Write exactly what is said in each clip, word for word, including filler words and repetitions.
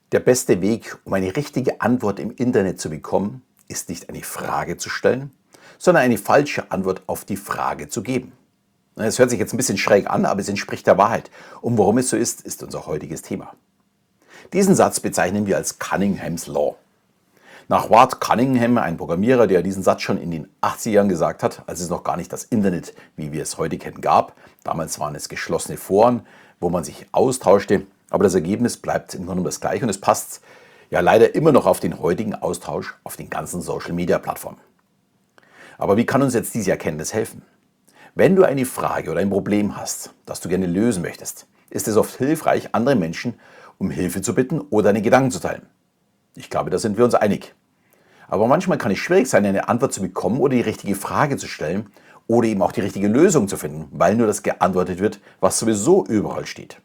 Der beste Weg, um eine richtige Antwort im Internet zu bekommen, ist nicht eine Frage zu stellen, sondern eine falsche Antwort auf die Frage zu geben. Es hört sich jetzt ein bisschen schräg an, aber es entspricht der Wahrheit. Und warum es so ist, ist unser heutiges Thema. Diesen Satz bezeichnen wir als Cunningham's Law. Nach Ward Cunningham, ein Programmierer, der diesen Satz schon in den achtzigern gesagt hat, als es noch gar nicht das Internet, wie wir es heute kennen, gab. Damals waren es geschlossene Foren, wo man sich austauschte. Aber das Ergebnis bleibt im Grunde das gleiche und es passt ja leider immer noch auf den heutigen Austausch auf den ganzen Social-Media-Plattformen. Aber wie kann uns jetzt diese Erkenntnis helfen? Wenn du eine Frage oder ein Problem hast, das du gerne lösen möchtest, ist es oft hilfreich, andere Menschen um Hilfe zu bitten oder deine Gedanken zu teilen. Ich glaube, da sind wir uns einig. Aber manchmal kann es schwierig sein, eine Antwort zu bekommen oder die richtige Frage zu stellen oder eben auch die richtige Lösung zu finden, weil nur das geantwortet wird, was sowieso überall steht.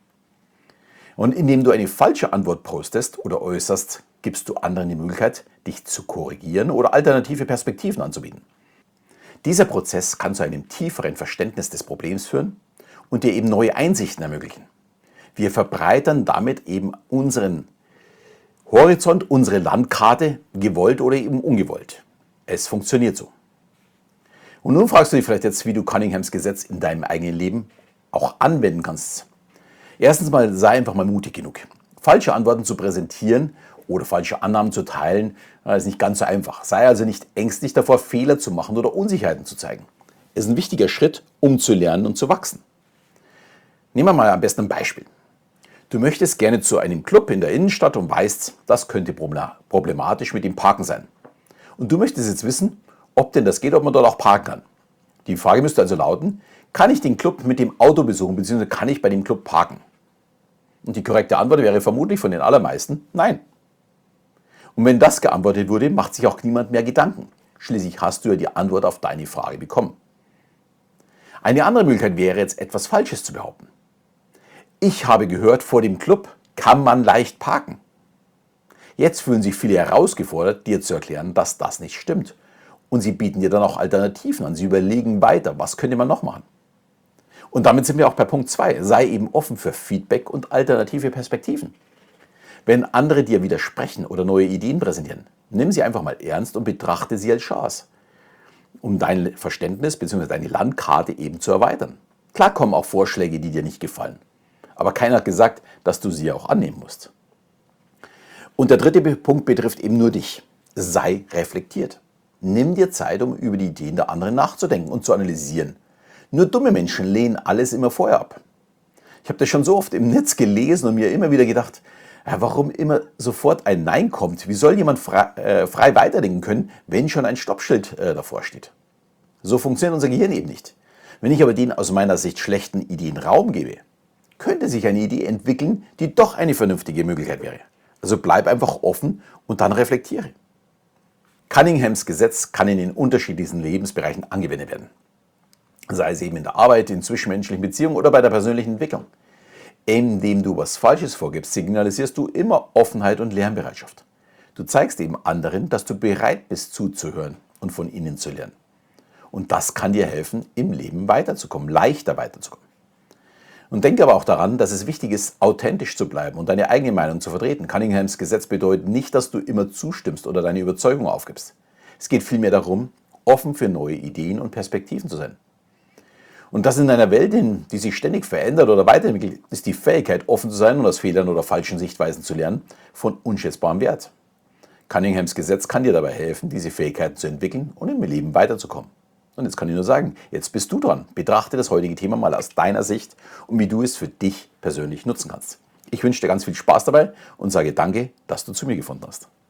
Und indem du eine falsche Antwort postest oder äußerst, gibst du anderen die Möglichkeit, dich zu korrigieren oder alternative Perspektiven anzubieten. Dieser Prozess kann zu einem tieferen Verständnis des Problems führen und dir eben neue Einsichten ermöglichen. Wir verbreitern damit eben unseren Horizont, unsere Landkarte, gewollt oder eben ungewollt. Es funktioniert so. Und nun fragst du dich vielleicht jetzt, wie du Cunninghams Gesetz in deinem eigenen Leben auch anwenden kannst. Erstens mal, sei einfach mal mutig genug. Falsche Antworten zu präsentieren oder falsche Annahmen zu teilen, ist nicht ganz so einfach. Sei also nicht ängstlich davor, Fehler zu machen oder Unsicherheiten zu zeigen. Es ist ein wichtiger Schritt, um zu lernen und zu wachsen. Nehmen wir mal am besten ein Beispiel. Du möchtest gerne zu einem Club in der Innenstadt und weißt, das könnte problematisch mit dem Parken sein. Und du möchtest jetzt wissen, ob denn das geht, ob man dort auch parken kann. Die Frage müsste also lauten, kann ich den Club mit dem Auto besuchen, bzw. kann ich bei dem Club parken? Und die korrekte Antwort wäre vermutlich von den allermeisten nein. Und wenn das geantwortet wurde, macht sich auch niemand mehr Gedanken. Schließlich hast du ja die Antwort auf deine Frage bekommen. Eine andere Möglichkeit wäre jetzt etwas Falsches zu behaupten. Ich habe gehört, vor dem Club kann man leicht parken. Jetzt fühlen sich viele herausgefordert, dir zu erklären, dass das nicht stimmt. Und sie bieten dir dann auch Alternativen an. Sie überlegen weiter, was könnte man noch machen. Und damit sind wir auch bei Punkt zwei. Sei eben offen für Feedback und alternative Perspektiven. Wenn andere dir widersprechen oder neue Ideen präsentieren, nimm sie einfach mal ernst und betrachte sie als Chance, um dein Verständnis bzw. deine Landkarte eben zu erweitern. Klar kommen auch Vorschläge, die dir nicht gefallen. Aber keiner hat gesagt, dass du sie auch annehmen musst. Und der dritte Punkt betrifft eben nur dich. Sei reflektiert. Nimm dir Zeit, um über die Ideen der anderen nachzudenken und zu analysieren. Nur dumme Menschen lehnen alles immer vorher ab. Ich habe das schon so oft im Netz gelesen und mir immer wieder gedacht, ja, warum immer sofort ein Nein kommt? Wie soll jemand frei, äh, frei weiterdenken können, wenn schon ein Stoppschild äh, davor steht? So funktioniert unser Gehirn eben nicht. Wenn ich aber den aus meiner Sicht schlechten Ideen Raum gebe, könnte sich eine Idee entwickeln, die doch eine vernünftige Möglichkeit wäre. Also bleib einfach offen und dann reflektiere. Cunninghams Gesetz kann in den unterschiedlichsten Lebensbereichen angewendet werden. Sei es eben in der Arbeit, in zwischenmenschlichen Beziehungen oder bei der persönlichen Entwicklung. Indem du was Falsches vorgibst, signalisierst du immer Offenheit und Lernbereitschaft. Du zeigst eben anderen, dass du bereit bist zuzuhören und von ihnen zu lernen. Und das kann dir helfen, im Leben weiterzukommen, leichter weiterzukommen. Und denke aber auch daran, dass es wichtig ist, authentisch zu bleiben und deine eigene Meinung zu vertreten. Cunninghams Gesetz bedeutet nicht, dass du immer zustimmst oder deine Überzeugung aufgibst. Es geht vielmehr darum, offen für neue Ideen und Perspektiven zu sein. Und das in einer Welt, die sich ständig verändert oder weiterentwickelt, ist die Fähigkeit, offen zu sein und aus Fehlern oder falschen Sichtweisen zu lernen, von unschätzbarem Wert. Cunninghams Gesetz kann dir dabei helfen, diese Fähigkeiten zu entwickeln und im Leben weiterzukommen. Und jetzt kann ich nur sagen, jetzt bist du dran. Betrachte das heutige Thema mal aus deiner Sicht und wie du es für dich persönlich nutzen kannst. Ich wünsche dir ganz viel Spaß dabei und sage danke, dass du zu mir gefunden hast.